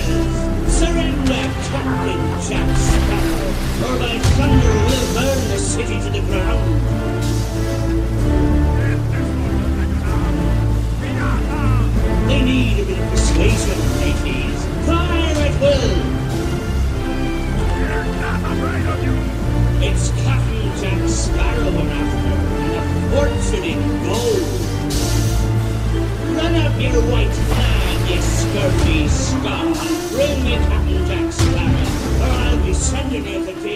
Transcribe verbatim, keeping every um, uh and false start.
is! Surrender, Captain Jack Sparrow, or by thunder we'll burn the city to the ground! They need a bit of persuasion, mateys. Fire at will! We're not afraid of you! It's Captain Jack Sparrow we're after, and a fortune in gold! Run up your white flag, you scurvy scum, and bring me Captain Jack Sparrow, or I'll be sending you to